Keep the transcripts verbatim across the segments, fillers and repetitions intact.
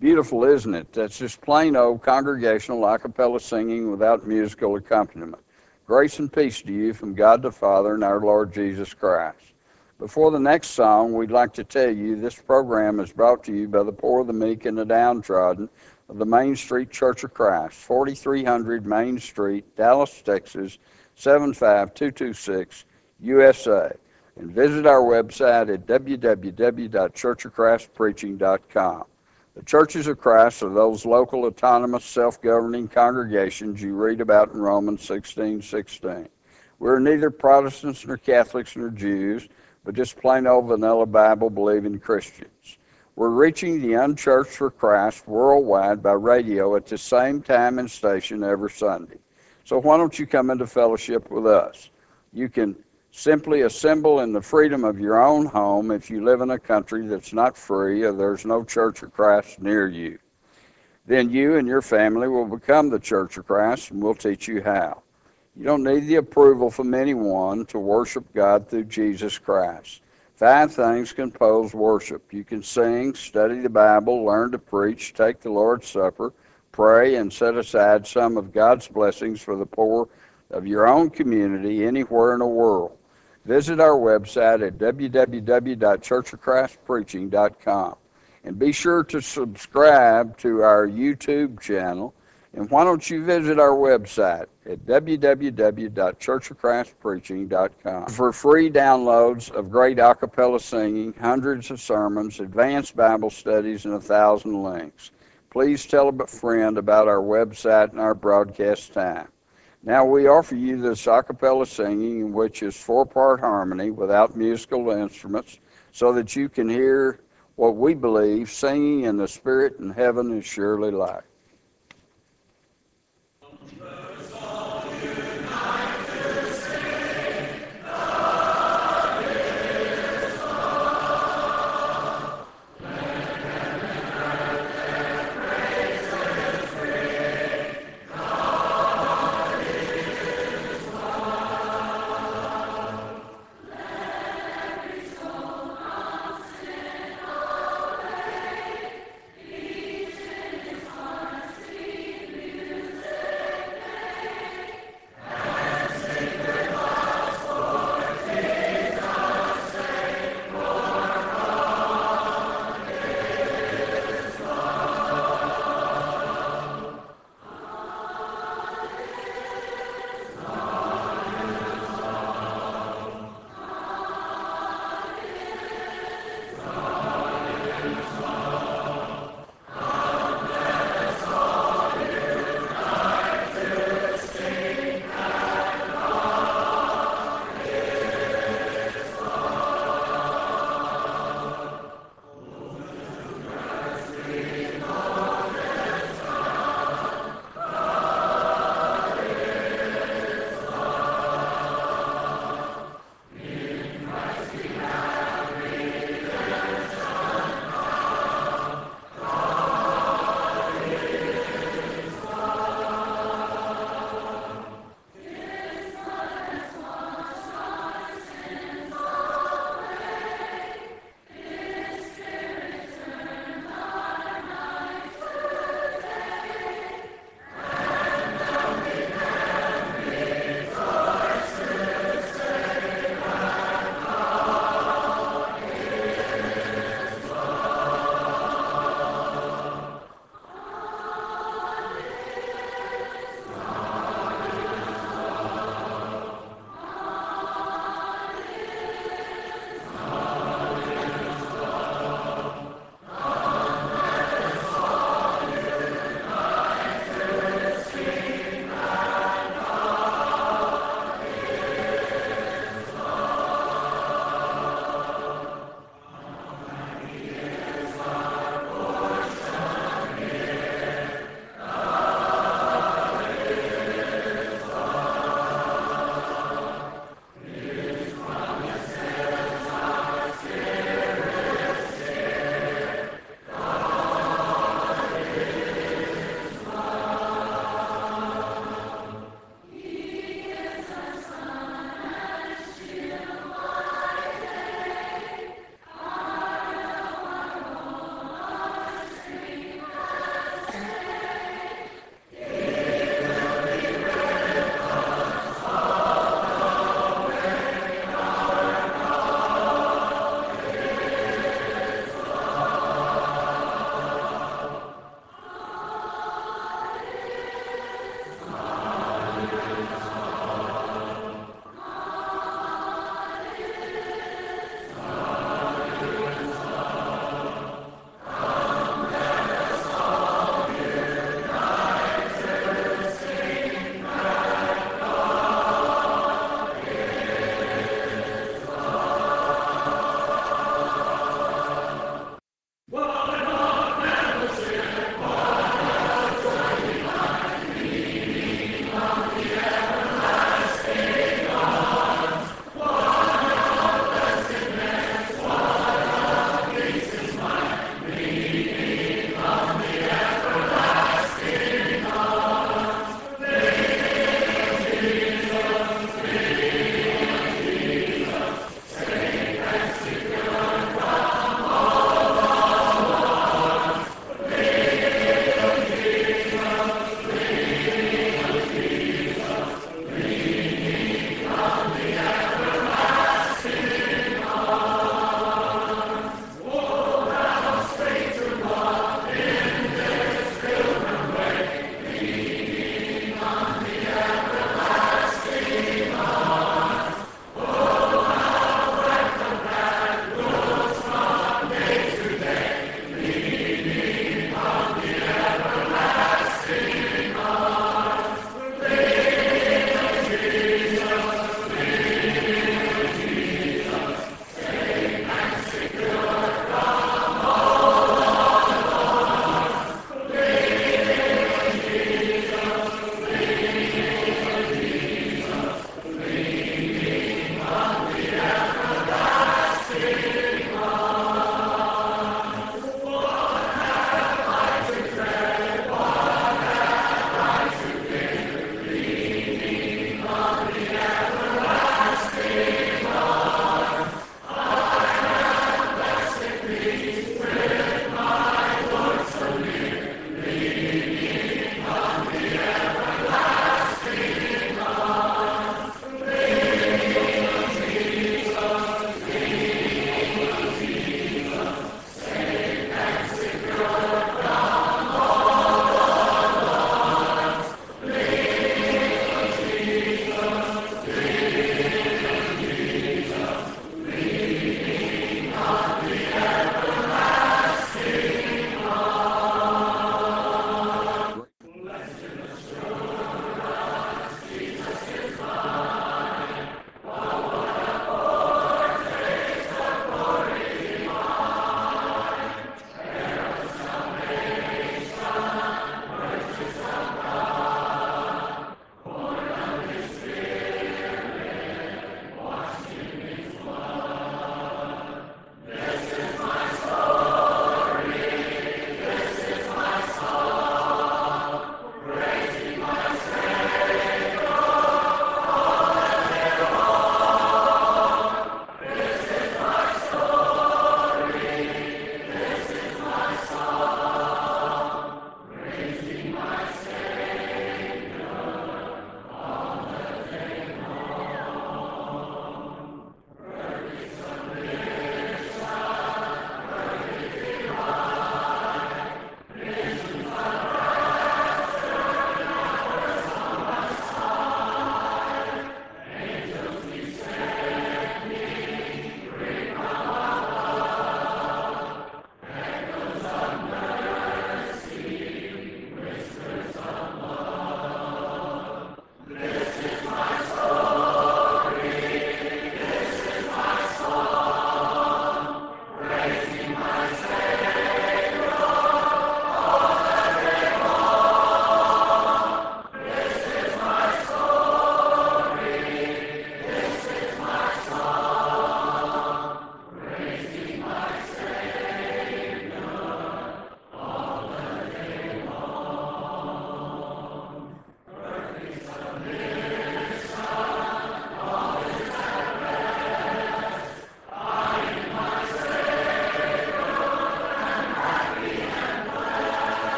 Beautiful, isn't it? That's just plain old congregational a cappella singing without musical accompaniment. Grace and peace to you from God the Father and our Lord Jesus Christ. Before the next song, we'd like to tell you this program is brought to you by the poor, the meek, and the downtrodden of the Main Street Church of Christ, forty-three hundred Main Street, Dallas, Texas, seven five two two six, U S A. And visit our website at w w w dot church of christ preaching dot com. The Churches of Christ are those local, autonomous, self-governing congregations you read about in Romans sixteen sixteen. We're neither Protestants nor Catholics nor Jews, but just plain old vanilla Bible-believing Christians. We're reaching the unchurched for Christ worldwide by radio at the same time and station every Sunday. So why don't you come into fellowship with us? You can simply assemble in the freedom of your own home if you live in a country that's not free or there's no Church of Christ near you. Then you and your family will become the Church of Christ, and we'll teach you how. You don't need the approval from anyone to worship God through Jesus Christ. Five things compose worship. You can sing, study the Bible, learn to preach, take the Lord's Supper, pray, and set aside some of God's blessings for the poor of your own community anywhere in the world. Visit our website at w w w dot church of christ preaching dot com. And be sure to subscribe to our YouTube channel. And why don't you visit our website at w w w dot church of christ preaching dot com for free downloads of great a cappella singing, hundreds of sermons, advanced Bible studies, and a thousand links. Please tell a friend about our website and our broadcast time. Now we offer you this a cappella singing, which is four-part harmony without musical instruments, so that you can hear what we believe singing in the Spirit in heaven is surely like.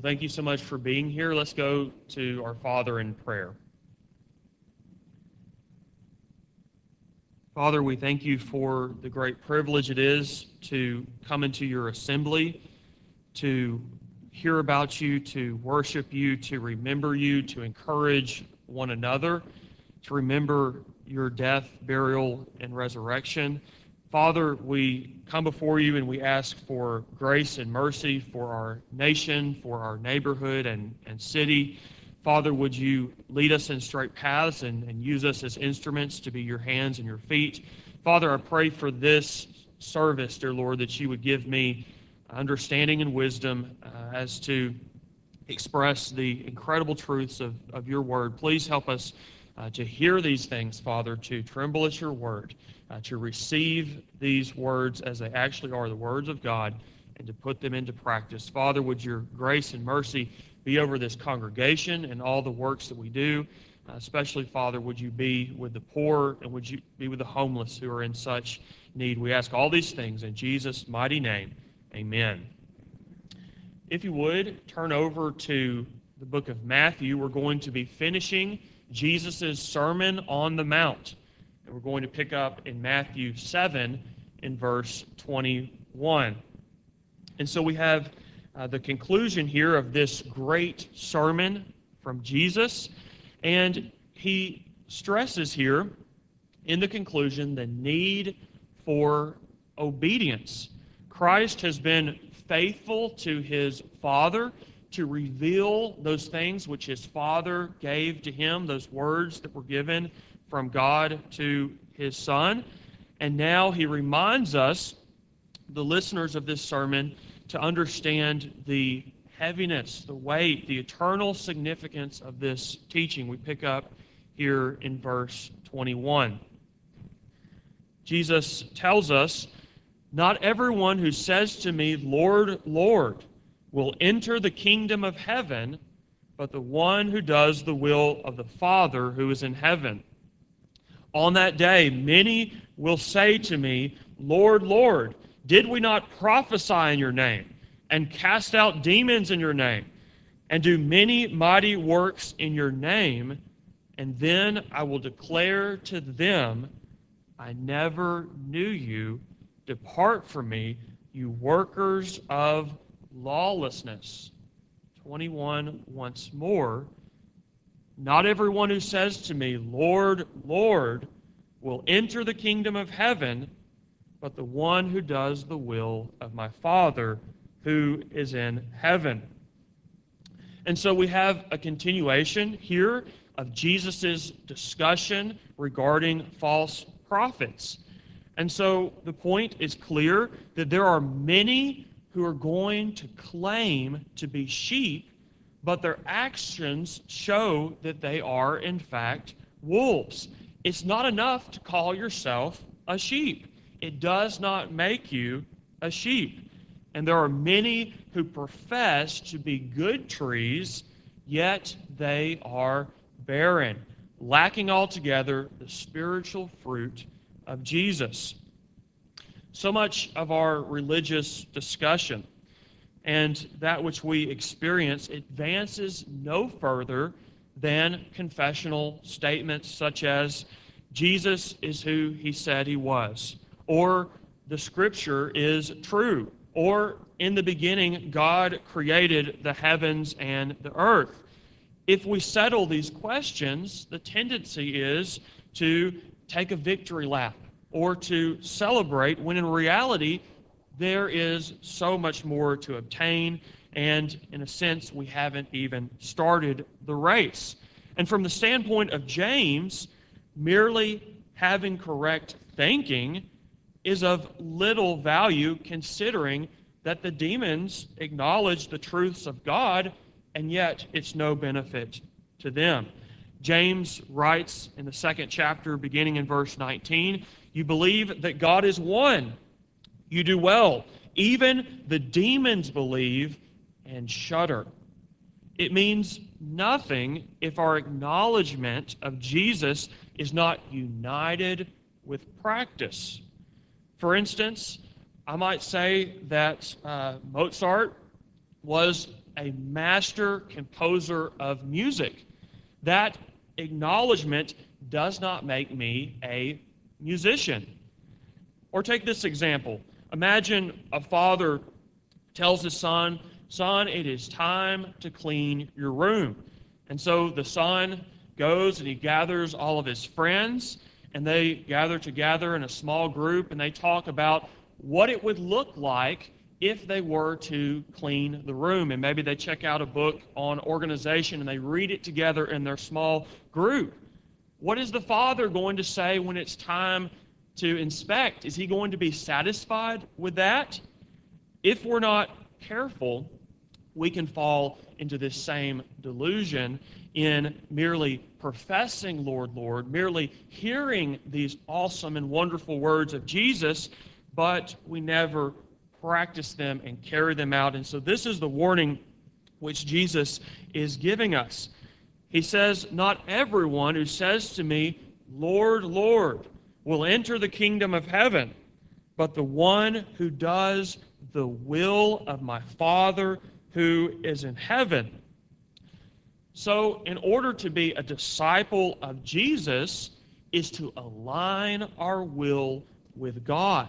Well, thank you so much for being here. Let's go to our Father in prayer. Father, we thank you for the great privilege it is to come into your assembly, to hear about you, to worship you, to remember you, to encourage one another, to remember your death, burial, and resurrection. Father, we come before you and we ask for grace and mercy for our nation, for our neighborhood and, and city. Father, would you lead us in straight paths and, and use us as instruments to be your hands and your feet. Father, I pray for this service, dear Lord, that you would give me understanding and wisdom uh, as to express the incredible truths of, of your word. Please help us uh, to hear these things, Father, to tremble at your word, uh, to receive these words as they actually are the words of God, and to put them into practice. Father, would your grace and mercy be over this congregation and all the works that we do. Uh, especially, Father, would you be with the poor and would you be with the homeless who are in such need. We ask all these things in Jesus' mighty name. Amen. If you would, turn over to the book of Matthew. We're going to be finishing Jesus' Sermon on the Mount. And we're going to pick up in Matthew seven in verse twenty-one. And so we have uh, the conclusion here of this great sermon from Jesus. And he stresses here in the conclusion the need for obedience. Christ has been faithful to his Father to reveal those things which his Father gave to him, those words that were given from God to his Son. And now he reminds us, the listeners of this sermon, to understand the heaviness, the weight, the eternal significance of this teaching. We pick up here in verse twenty-one. Jesus tells us, "Not everyone who says to me, 'Lord, Lord,' will enter the kingdom of heaven, but the one who does the will of the Father who is in heaven. On that day, many will say to me, 'Lord, Lord, did we not prophesy in your name, and cast out demons in your name, and do many mighty works in your name?' And then I will declare to them, 'I never knew you. Depart from me, you workers of lawlessness.'" twenty-one once more. "Not everyone who says to me, 'Lord, Lord,' will enter the kingdom of heaven, but the one who does the will of my Father who is in heaven." And so we have a continuation here of Jesus' discussion regarding false prophets. And so the point is clear that there are many who are going to claim to be sheep, but their actions show that they are, in fact, wolves. It's not enough to call yourself a sheep. It does not make you a sheep. And there are many who profess to be good trees, yet they are barren, lacking altogether the spiritual fruit of Jesus. So much of our religious discussion and that which we experience advances no further than confessional statements such as, "Jesus is who he said he was," or "the Scripture is true," or "in the beginning God created the heavens and the earth." If we settle these questions, the tendency is to take a victory lap or to celebrate, when in reality there is so much more to obtain, and in a sense we haven't even started the race. And from the standpoint of James, merely having correct thinking is of little value, considering that the demons acknowledge the truths of God, and yet it's no benefit to them. James writes in the second chapter, beginning in verse nineteen, "You believe that God is one. You do well. Even the demons believe and shudder." It means nothing if our acknowledgement of Jesus is not united with practice. For instance, I might say that uh, Mozart was a master composer of music. That acknowledgement does not make me a musician. Or take this example. Imagine a father tells his son, "Son, it is time to clean your room." And so the son goes and he gathers all of his friends, and they gather together in a small group, and they talk about what it would look like if they were to clean the room. And maybe they check out a book on organization and they read it together in their small group. What is the father going to say when it's time to inspect? Is he going to be satisfied with that? If we're not careful, we can fall into this same delusion in merely professing Lord, Lord, merely hearing these awesome and wonderful words of Jesus, but we never practice them and carry them out. And so this is the warning which Jesus is giving us. He says, "Not everyone who says to me, 'Lord, Lord,' will enter the kingdom of heaven, but the one who does the will of my Father who is in heaven." So, in order to be a disciple of Jesus is to align our will with God.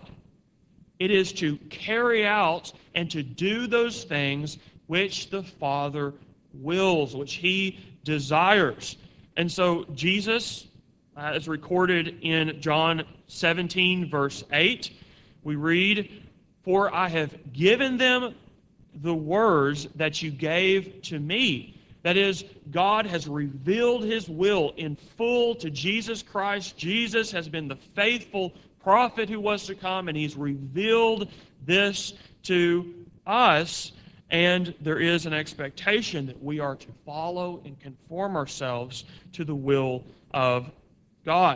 It is to carry out and to do those things which the Father wills, which He desires. And so, Jesus, uh, as recorded in John seventeen, verse eight, we read, "For I have given them the words that you gave to me." That is, God has revealed His will in full to Jesus Christ. Jesus has been the faithful prophet who was to come, and He's revealed this to us. And there is an expectation that we are to follow and conform ourselves to the will of God.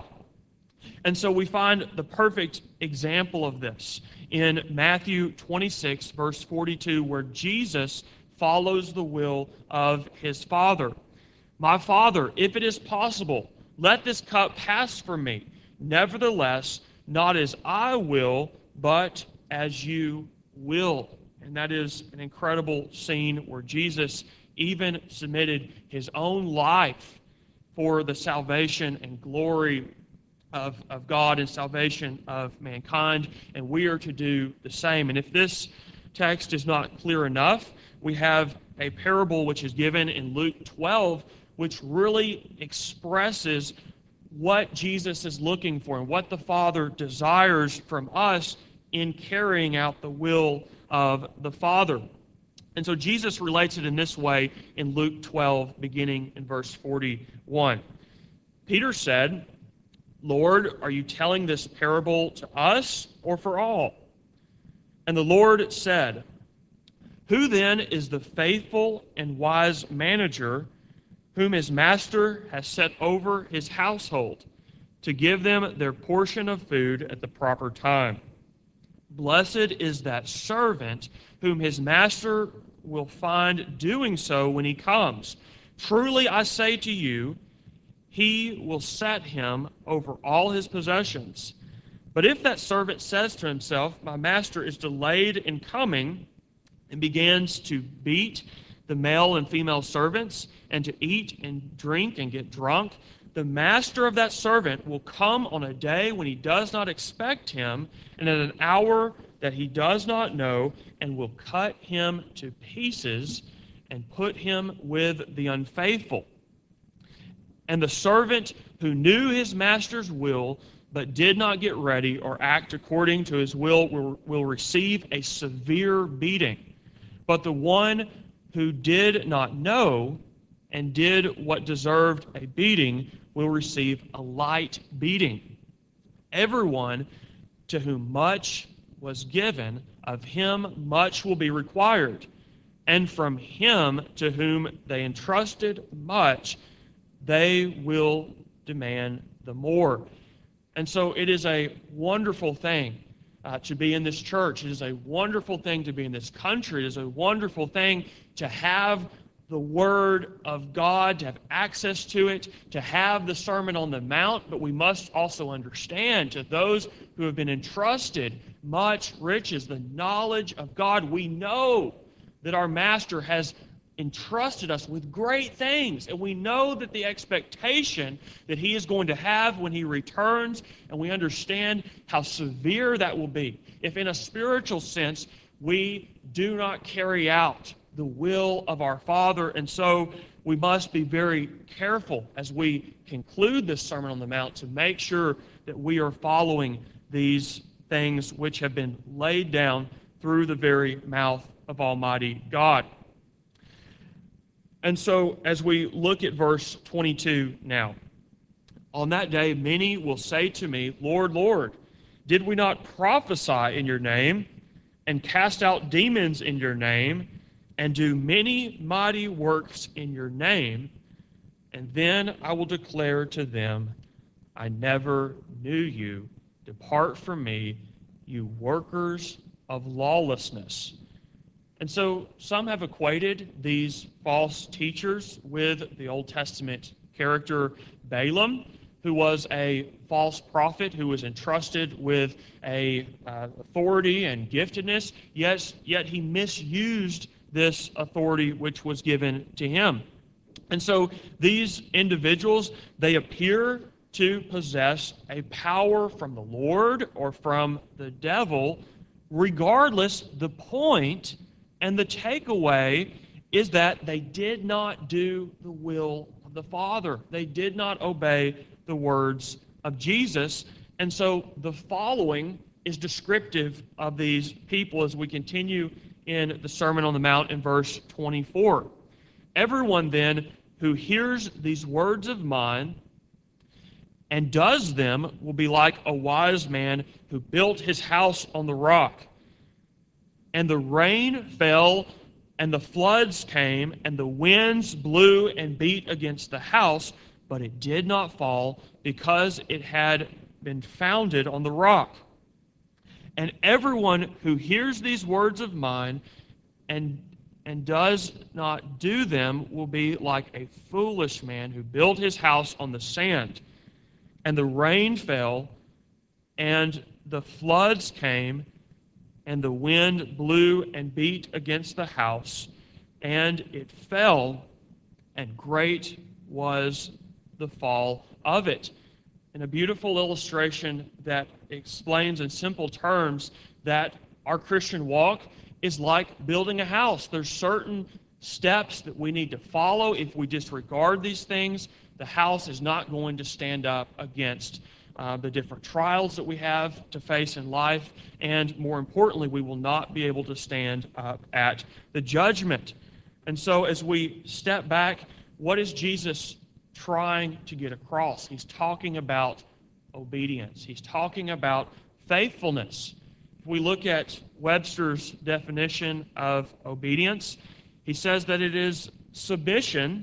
And so we find the perfect example of this in Matthew twenty-six, verse forty-two, where Jesus follows the will of His Father. "My Father, if it is possible, let this cup pass from me. Nevertheless, not as I will, but as you will." And that is an incredible scene where Jesus even submitted His own life for the salvation and glory of, of God and salvation of mankind, and we are to do the same. And if this text is not clear enough, we have a parable which is given in Luke twelve, which really expresses what Jesus is looking for and what the Father desires from us in carrying out the will of the Father. And so Jesus relates it in this way in Luke twelve, beginning in verse forty-one. Peter said, "Lord, are you telling this parable to us or for all?" And the Lord said, "Who then is the faithful and wise manager whom his master has set over his household to give them their portion of food at the proper time? Blessed is that servant whom his master will find doing so when he comes. Truly I say to you, he will set him over all his possessions. But if that servant says to himself, 'My master is delayed in coming,' and begins to beat the male and female servants, and to eat and drink and get drunk, the master of that servant will come on a day when he does not expect him, and at an hour that he does not know, and will cut him to pieces and put him with the unfaithful. And the servant who knew his master's will, but did not get ready or act according to his will, will, will receive a severe beating. But the one who did not know and did what deserved a beating will receive a light beating. Everyone to whom much was given, of him much will be required. And from him to whom they entrusted much, they will demand the more." And so it is a wonderful thing uh, to be in this church. It is a wonderful thing to be in this country. It is a wonderful thing to have the Word of God, to have access to it, to have the Sermon on the Mount. But we must also understand, to those who have been entrusted much riches, the knowledge of God, we know that our Master has entrusted us with great things, and we know that the expectation that He is going to have when He returns, and we understand how severe that will be if in a spiritual sense we do not carry out the will of our Father. And so we must be very careful as we conclude this Sermon on the Mount to make sure that we are following these things which have been laid down through the very mouth of Almighty God. And so as we look at verse twenty-two now, on that day many will say to me, Lord, Lord, did we not prophesy in your name, and cast out demons in your name, and do many mighty works in your name? And then I will declare to them, I never knew you. Depart from me, you workers of lawlessness. And so some have equated these false teachers with the Old Testament character Balaam, who was a false prophet who was entrusted with a uh, authority and giftedness, yet, yet he misused this authority which was given to him. And so these individuals, they appear to possess a power from the Lord or from the devil. Regardless, the point and the takeaway is that they did not do the will of the Father. They did not obey the words of Jesus. And so the following is descriptive of these people as we continue in the Sermon on the Mount in verse twenty-four. Everyone then who hears these words of mine and does them will be like a wise man who built his house on the rock. And the rain fell, and the floods came, and the winds blew and beat against the house, but it did not fall, because it had been founded on the rock. And everyone who hears these words of mine and, and does not do them will be like a foolish man who built his house on the sand. And the rain fell, and the floods came, and the wind blew and beat against the house, and it fell, and great was the fall of it. And a beautiful illustration that explains in simple terms that our Christian walk is like building a house. There's certain steps that we need to follow. If we disregard these things, the house is not going to stand up against Uh, the different trials that we have to face in life, and more importantly, we will not be able to stand up at the judgment. And so as we step back, what is Jesus trying to get across? He's talking about obedience. He's talking about faithfulness. If we look at Webster's definition of obedience, he says that it is submission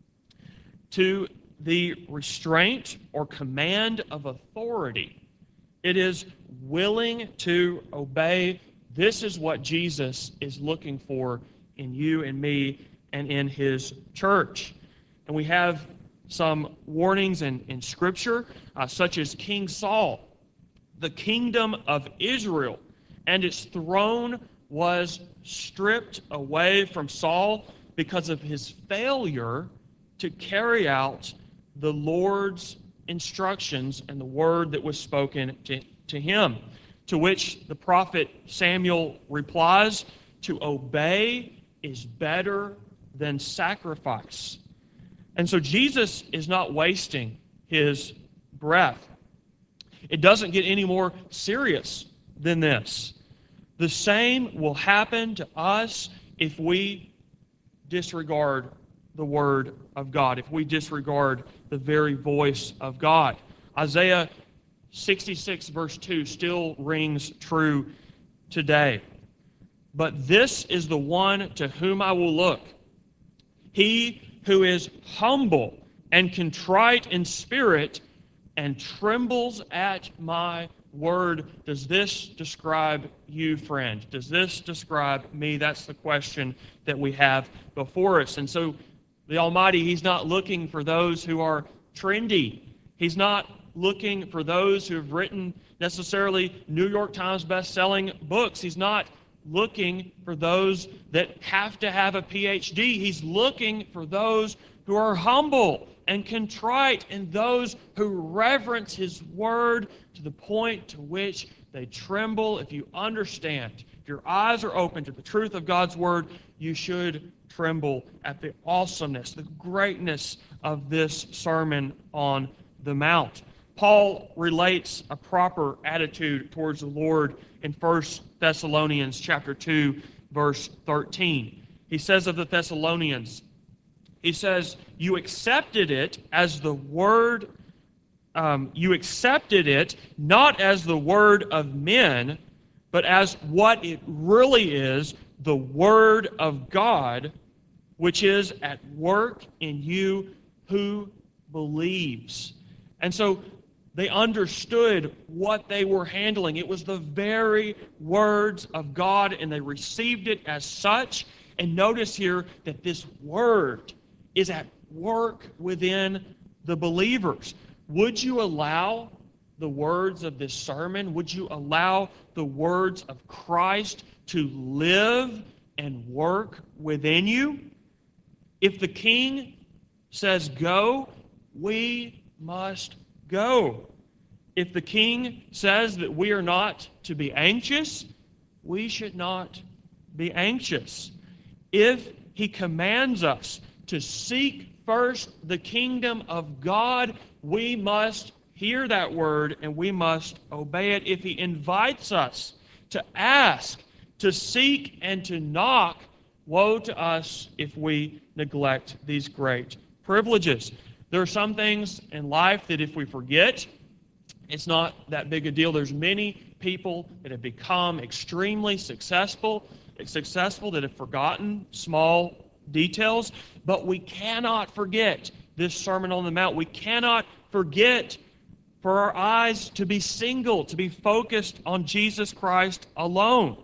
to the restraint or command of authority. It is willing to obey. This is what Jesus is looking for in you and me and in His church. And we have some warnings in, in Scripture, uh, such as King Saul. The kingdom of Israel and its throne was stripped away from Saul because of his failure to carry out the Lord's instructions and the word that was spoken to, to him. To which the prophet Samuel replies, to obey is better than sacrifice. And so Jesus is not wasting His breath. It doesn't get any more serious than this. The same will happen to us if we disregard the Word of God, if we disregard the very voice of God. Isaiah sixty-six verse two still rings true today. But this is the one to whom I will look, he who is humble and contrite in spirit and trembles at my word. Does this describe you, friend? Does this describe me? That's the question that we have before us. And so the Almighty, He's not looking for those who are trendy. He's not looking for those who have written necessarily New York Times best-selling books. He's not looking for those that have to have a P H D. He's looking for those who are humble and contrite and those who reverence His Word to the point to which they tremble. If you understand, if your eyes are open to the truth of God's Word, you should tremble at the awesomeness, the greatness of this Sermon on the Mount. Paul relates a proper attitude towards the Lord in First Thessalonians chapter two, verse thirteen. He says of the Thessalonians, he says, you accepted it as the word, um, you accepted it not as the word of men, but as what it really is, the Word of God, which is at work in you who believes. And so they understood what they were handling. It was the very words of God, and they received it as such. And notice here that this Word is at work within the believers. Would you allow the words of this sermon, would you allow the words of Christ to live and work within you? If the King says go, we must go. If the King says that we are not to be anxious, we should not be anxious. If He commands us to seek first the kingdom of God, we must hear that word and we must obey it. If He invites us to ask, to seek, and to knock, woe to us if we neglect these great privileges. There are some things in life that if we forget, it's not that big a deal. There's many people that have become extremely successful, successful that have forgotten small details, but we cannot forget this Sermon on the Mount. We cannot forget for our eyes to be single, to be focused on Jesus Christ alone.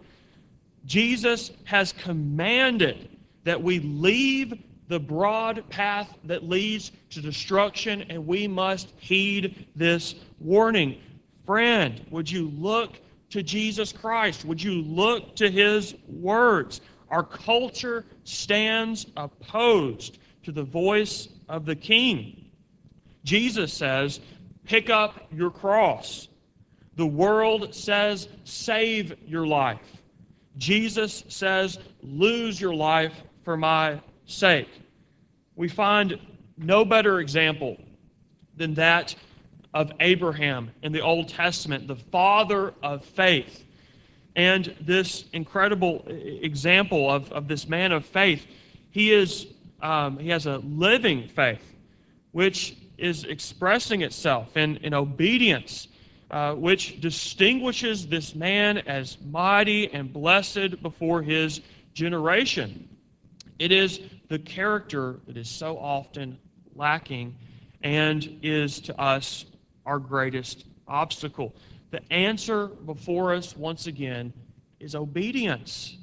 Jesus has commanded that we leave the broad path that leads to destruction, and we must heed this warning. Friend, would you look to Jesus Christ? Would you look to His words? Our culture stands opposed to the voice of the King. Jesus says, pick up your cross. The world says, save your life. Jesus says, lose your life for my sake. We find no better example than that of Abraham in the Old Testament, the father of faith. And this incredible example of, of this man of faith, he is um, he has a living faith, which is expressing itself in, in obedience, uh, which distinguishes this man as mighty and blessed before his generation. It is the character that is so often lacking and is to us our greatest obstacle. The answer before us, once again, is obedience.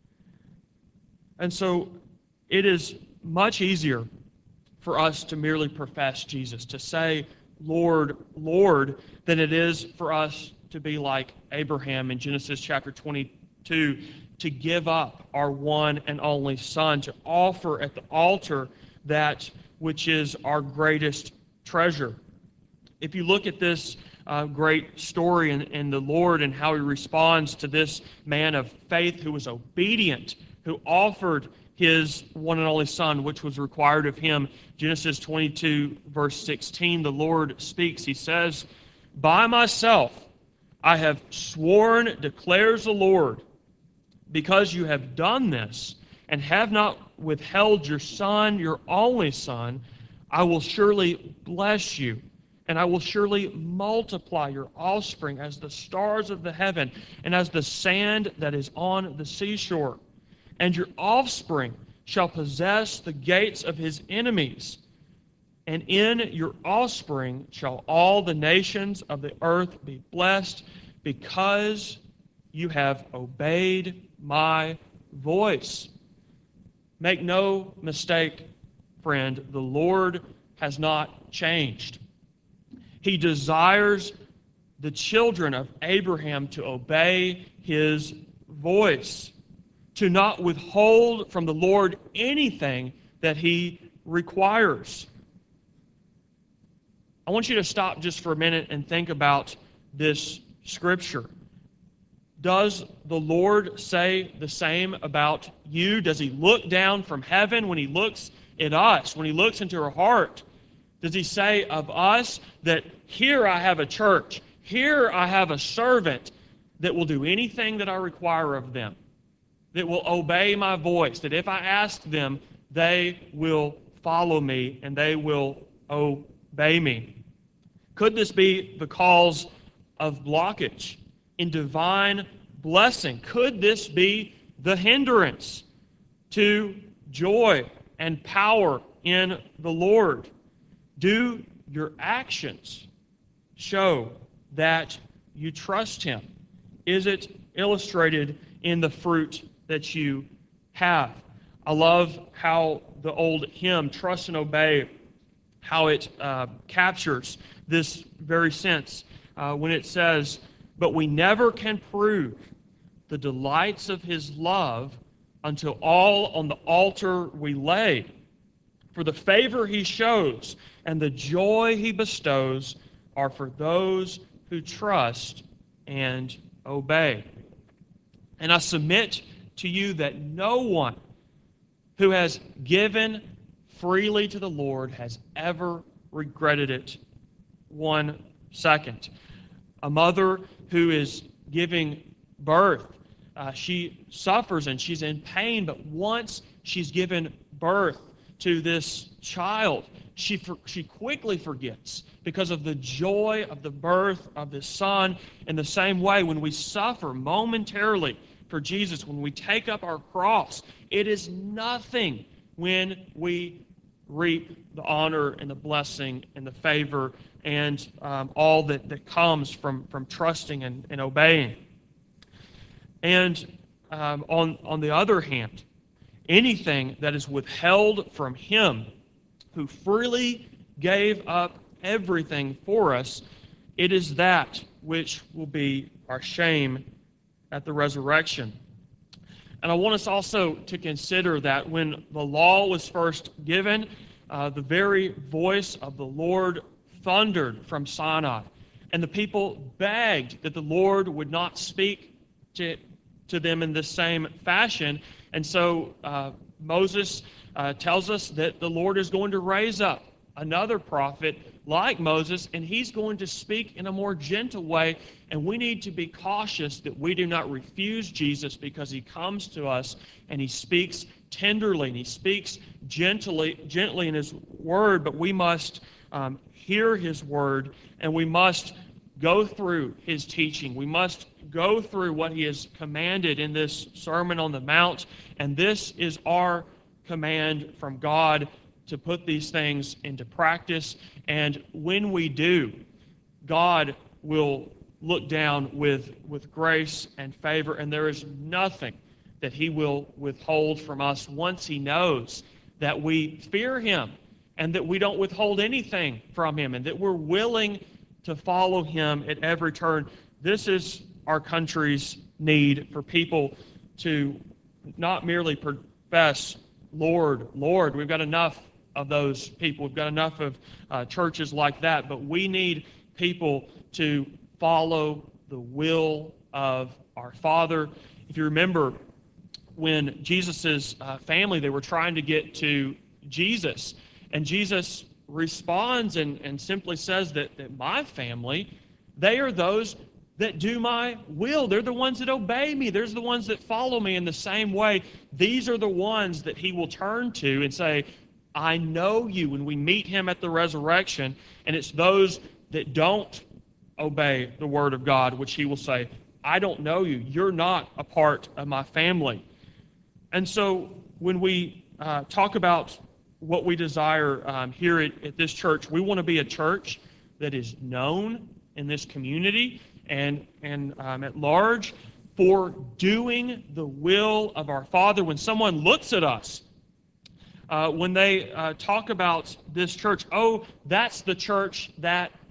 And so it is much easier for us to merely profess Jesus, to say, Lord, Lord, than it is for us to be like Abraham in Genesis chapter twenty-two, to give up our one and only Son, to offer at the altar that which is our greatest treasure. If you look at this uh, great story in, in the Lord and how He responds to this man of faith who was obedient, who offered His one and only Son, which was required of Him, Genesis twenty-two, verse sixteen, the Lord speaks. He says, by myself I have sworn, declares the Lord, because you have done this and have not withheld your Son, your only Son, I will surely bless you, and I will surely multiply your offspring as the stars of the heaven and as the sand that is on the seashore. And your offspring shall possess the gates of his enemies, and in your offspring shall all the nations of the earth be blessed, because you have obeyed my voice. Make no mistake, friend, the Lord has not changed. He desires the children of Abraham to obey His voice, to not withhold from the Lord anything that He requires. I want you to stop just for a minute and think about this scripture. Does the Lord say the same about you? Does He look down from heaven when He looks at us, when He looks into our heart? Does He say of us that here I have a church, here I have a servant that will do anything that I require of them, that will obey my voice, that if I ask them, they will follow me and they will obey me? Could this be the cause of blockage in divine blessing? Could this be the hindrance to joy and power in the Lord? Do your actions show that you trust Him? Is it illustrated in the fruit that you have? I love how the old hymn, Trust and Obey, how it uh, captures this very sense uh, when it says, "But we never can prove the delights of His love until all on the altar we lay. For the favor He shows and the joy He bestows are for those who trust and obey." And I submit to you that no one who has given freely to the Lord has ever regretted it one second. A mother who is giving birth, uh, she suffers and she's in pain, but once she's given birth to this child, she for, she quickly forgets because of the joy of the birth of this son. In the same way, when we suffer momentarily for Jesus, when we take up our cross, it is nothing when we reap the honor and the blessing and the favor and um, all that, that comes from, from trusting and, and obeying. And um, on, on the other hand, anything that is withheld from Him who freely gave up everything for us, it is that which will be our shame at the resurrection. And I want us also to consider that when the law was first given, uh, the very voice of the Lord thundered from Sinai, and the people begged that the Lord would not speak to, to them in the same fashion. And so uh, Moses uh, tells us that the Lord is going to raise up another prophet like Moses, and he's going to speak in a more gentle way, and we need to be cautious that we do not refuse Jesus because He comes to us and He speaks tenderly and He speaks gently, gently in His Word, but we must um, hear His Word and we must go through His teaching. We must go through what He has commanded in this Sermon on the Mount, and this is our command from God to put these things into practice. And when we do, God will look down with, with grace and favor, and there is nothing that He will withhold from us once He knows that we fear Him and that we don't withhold anything from Him and that we're willing to follow Him at every turn. This is our country's need, for people to not merely profess, Lord, Lord. We've got enough of those people. We've got enough of uh, churches like that, but we need people to follow the will of our Father. If you remember, when Jesus' uh, family, they were trying to get to Jesus, and Jesus responds and, and simply says that, that my family, they are those that do my will. They're the ones that obey me. They're the ones that follow me in the same way. These are the ones that He will turn to and say, I know you, when we meet Him at the resurrection. And it's those that don't obey the Word of God, which He will say, I don't know you. You're not a part of my family. And so when we uh, talk about what we desire um, here at, at this church, we want to be a church that is known in this community and, and um, at large for doing the will of our Father. When someone looks at us, Uh, when they uh, talk about this church, oh, that's the church that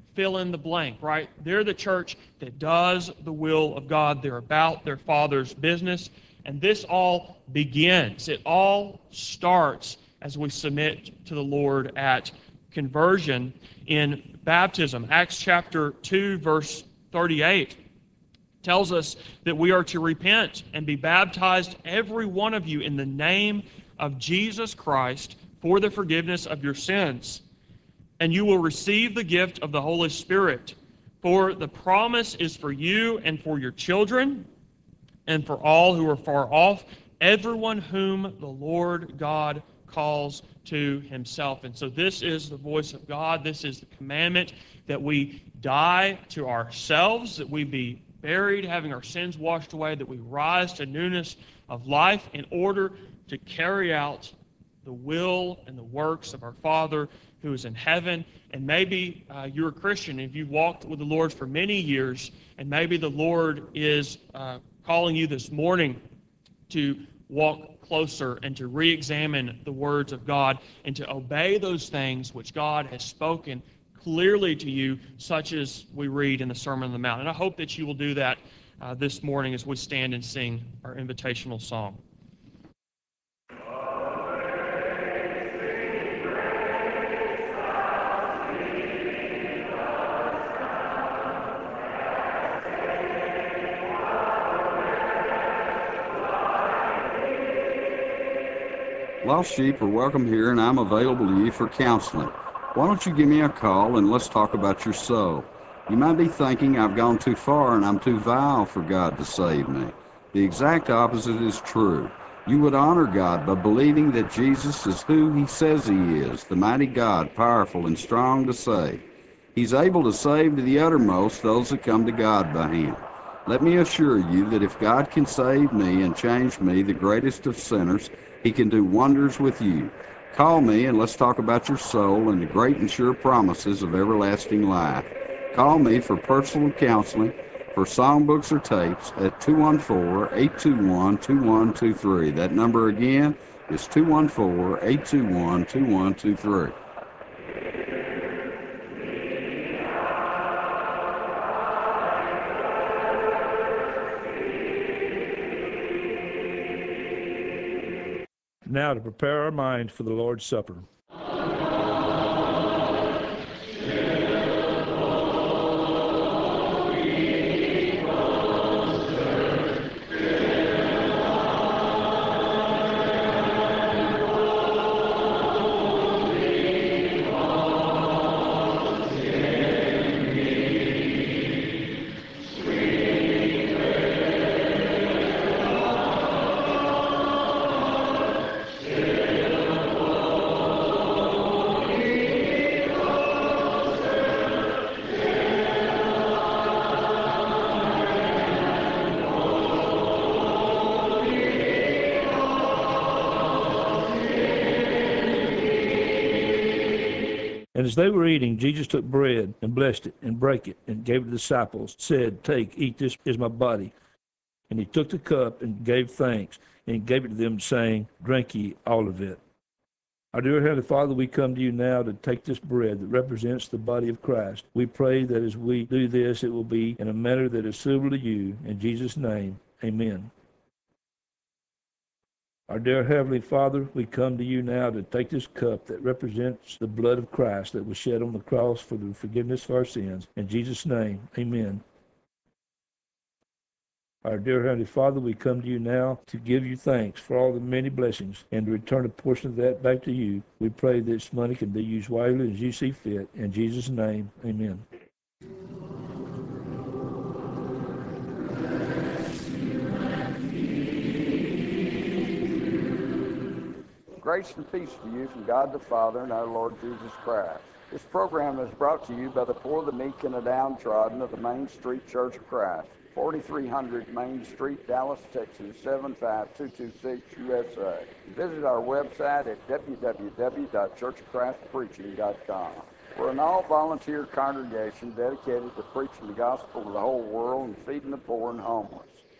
fill in the blank, right? They're the church that does the will of God. They're about their Father's business. And this all begins. It all starts as we submit to the Lord at conversion in baptism. Acts chapter two, verse thirty-eight tells us that we are to repent and be baptized, every one of you, in the name of Jesus Christ for the forgiveness of your sins. And you will receive the gift of the Holy Spirit. For the promise is for you and for your children and for all who are far off, everyone whom the Lord God calls to himself. And so this is the voice of God. This is the commandment that we die to ourselves, that we be buried, having our sins washed away, that we rise to newness of life in order to carry out the will and the works of our Father who is in heaven. And maybe uh, you're a Christian if you've walked with the Lord for many years, and maybe the Lord is uh, calling you this morning to walk closer and to re-examine the words of God and to obey those things which God has spoken clearly to you, such as we read in the Sermon on the Mount. And I hope that you will do that uh, this morning as we stand and sing our invitational song. Lost sheep are welcome here, and I'm available to you for counseling. Why don't you give me a call and let's talk about your soul? You might be thinking I've gone too far and I'm too vile for God to save me. The exact opposite is true. You would honor God by believing that Jesus is who he says he is, the mighty God, powerful and strong to save. He's able to save to the uttermost those that come to God by him. Let me assure you that if God can save me and change me, the greatest of sinners, he can do wonders with you. Call me and let's talk about your soul and the great and sure promises of everlasting life. Call me for personal counseling, for songbooks or tapes at two one four, eight two one, two one two three. That number again is two one four, eight two one, two one two three. Now to prepare our minds for the Lord's Supper. And as they were eating, Jesus took bread and blessed it and brake it and gave it to the disciples, said, "Take, eat, this is my body." And he took the cup and gave thanks and gave it to them, saying, "Drink ye all of it. Our dear Heavenly Father, we come to you now to take this bread that represents the body of Christ. We pray that as we do this, it will be in a manner that is suitable to you. In Jesus' name, amen. Our dear Heavenly Father, we come to you now to take this cup that represents the blood of Christ that was shed on the cross for the forgiveness of our sins. In Jesus' name, amen. Our dear Heavenly Father, we come to you now to give you thanks for all the many blessings and to return a portion of that back to you. We pray this money can be used wisely as you see fit. In Jesus' name, amen. Grace and peace to you from God the Father and our Lord Jesus Christ. This program is brought to you by the poor, the meek, and the downtrodden of the Main Street Church of Christ, forty-three hundred Main Street, Dallas, Texas, seven five two two six, U S A. Visit our website at w w w dot church of christ preaching dot com. We're an all-volunteer congregation dedicated to preaching the gospel to the whole world and feeding the poor and homeless. The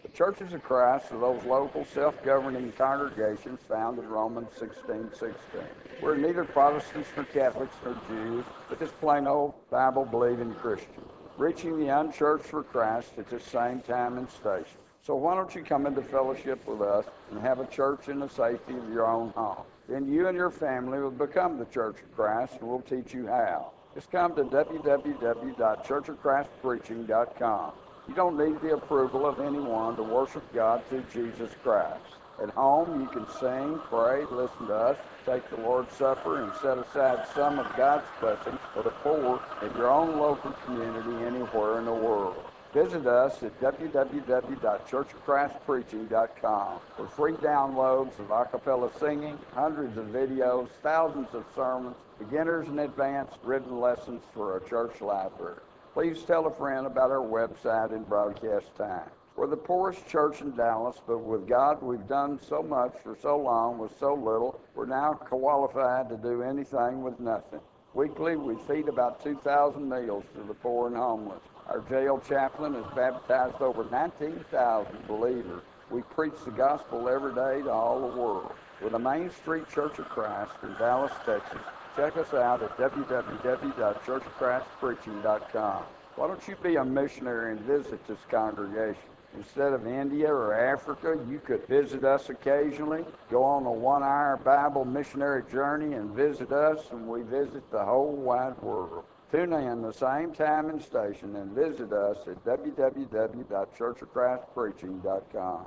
The Churches of Christ are those local self-governing congregations found in Romans sixteen sixteen. We're neither Protestants nor Catholics nor Jews, but just plain old Bible-believing Christians, reaching the unchurched for Christ at the same time and station. So why don't you come into fellowship with us and have a church in the safety of your own home? Then you and your family will become the Church of Christ, and we'll teach you how. Just come to w w w dot church of christ preaching dot com. You don't need the approval of anyone to worship God through Jesus Christ. At home, you can sing, pray, listen to us, take the Lord's Supper, and set aside some of God's blessings for the poor in your own local community anywhere in the world. Visit us at w w w dot church of christ preaching dot com for free downloads of a cappella singing, hundreds of videos, thousands of sermons, beginners and advanced written lessons for a church library. Please tell a friend about our website and broadcast time. We're the poorest church in Dallas, but with God, we've done so much for so long with so little, we're now qualified to do anything with nothing. Weekly, we feed about two thousand meals to the poor and homeless. Our jail chaplain has baptized over nineteen thousand believers. We preach the gospel every day to all the world. We're the Main Street Church of Christ in Dallas, Texas. Check us out at w w w dot church of christ preaching dot com. Why don't you be a missionary and visit this congregation? Instead of India or Africa, you could visit us occasionally, go on a one-hour Bible missionary journey and visit us, and we visit the whole wide world. Tune in the same time and station and visit us at w w w dot church of christ preaching dot com.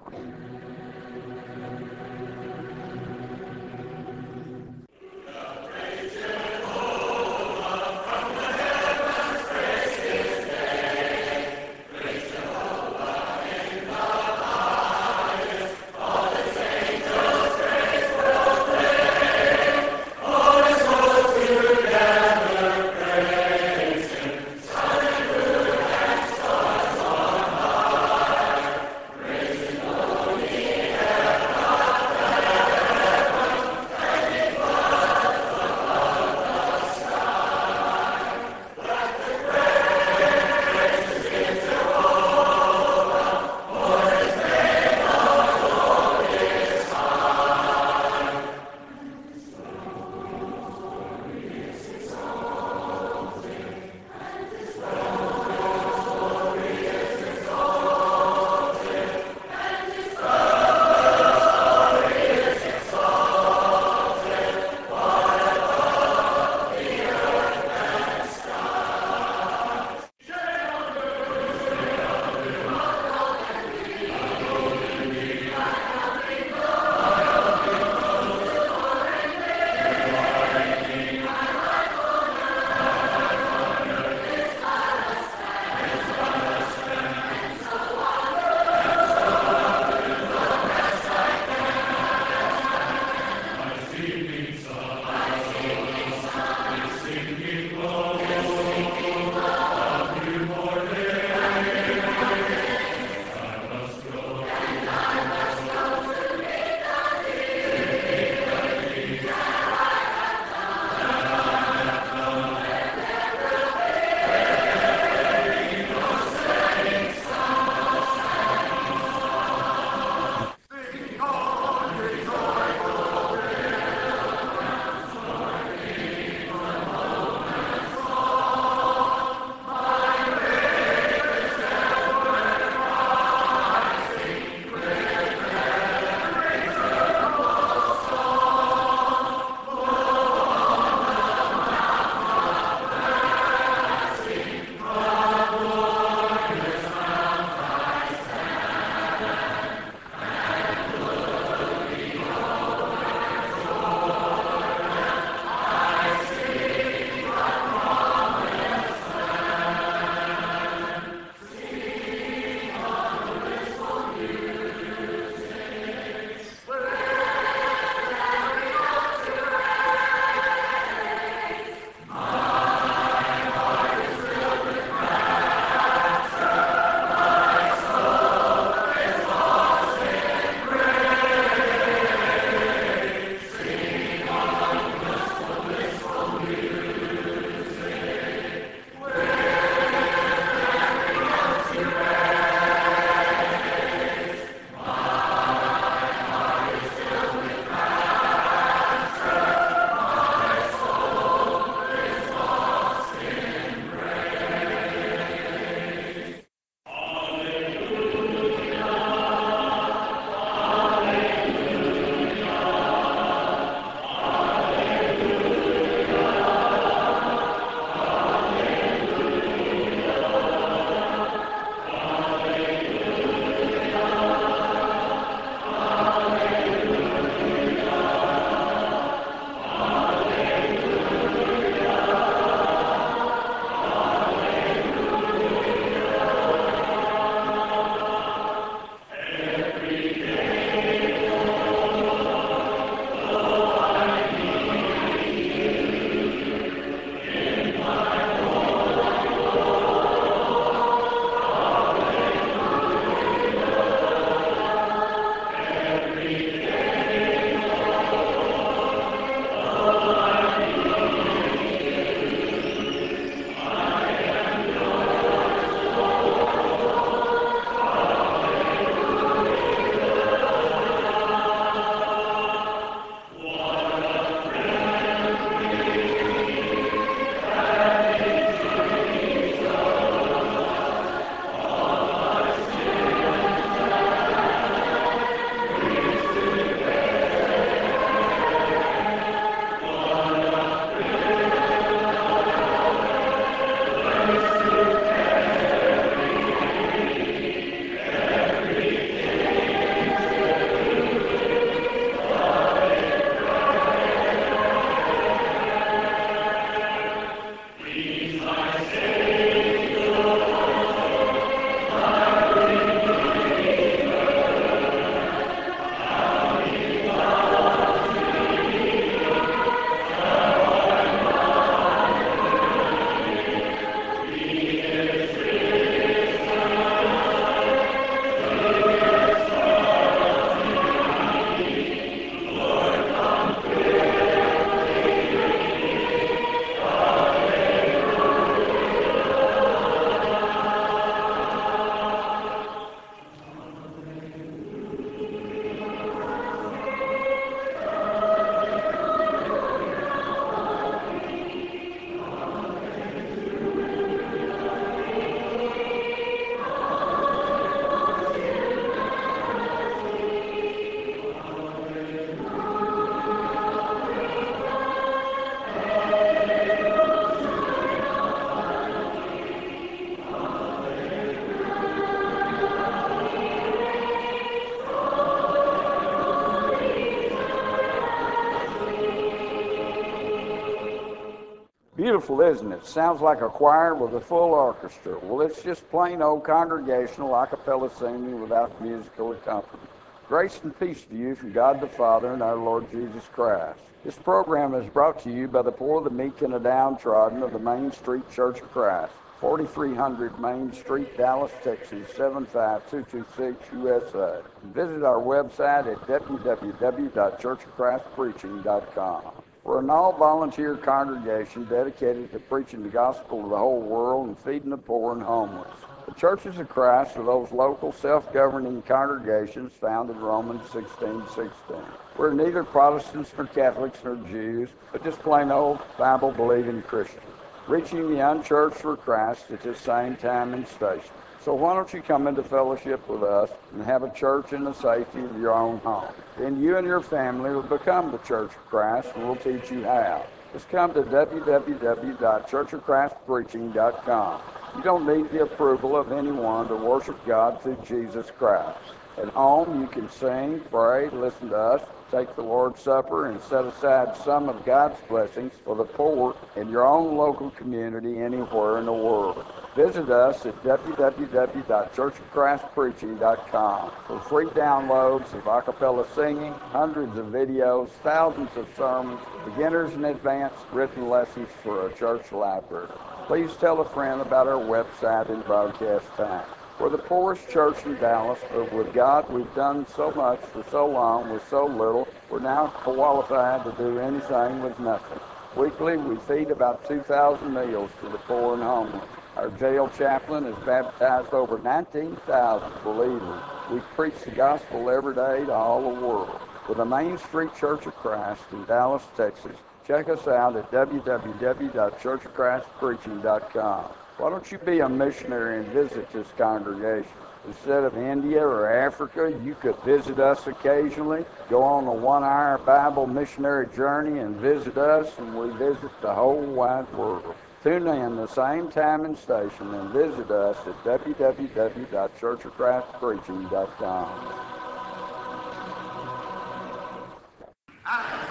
Beautiful, isn't it? Sounds like a choir with a full orchestra. Well, it's just plain old congregational a cappella singing without musical accompaniment. Grace and peace to you from God the Father and our Lord Jesus Christ. This program is brought to you by the poor, the meek, and the downtrodden of the Main Street Church of Christ, forty-three hundred Main Street, Dallas, Texas, seven five two two six, U S A. Visit our website at w w w dot church of christ preaching dot com. We're an all-volunteer congregation dedicated to preaching the gospel to the whole world and feeding the poor and homeless. The Churches of Christ are those local self-governing congregations found in Romans sixteen sixteen. We're neither Protestants nor Catholics nor Jews, but just plain old Bible-believing Christians, reaching the unchurched for Christ at the same time and station. So why don't you come into fellowship with us and have a church in the safety of your own home? Then you and your family will become the Church of Christ, and we'll teach you how. Just come to w w w dot church of christ preaching dot com. You don't need the approval of anyone to worship God through Jesus Christ. At home, you can sing, pray, listen to us, take the Lord's Supper, and set aside some of God's blessings for the poor in your own local community anywhere in the world. Visit us at w w w dot church of christ preaching dot com for free downloads of a cappella singing, hundreds of videos, thousands of sermons, beginners and advanced written lessons for a church library. Please tell a friend about our website and broadcast time. We're the poorest church in Dallas, but with God we've done so much for so long with so little, we're now qualified to do anything with nothing. Weekly, we feed about two thousand meals to the poor and homeless. Our jail chaplain has baptized over nineteen thousand believers. We preach the gospel every day to all the world. With the Main Street Church of Christ in Dallas, Texas, check us out at w w w dot church of christ preaching dot com. Why don't you be a missionary and visit this congregation? Instead of India or Africa, you could visit us occasionally, go on a one-hour Bible missionary journey and visit us, and we visit the whole wide world. Tune in the same time and station and visit us at w w w dot church of christ preaching dot com.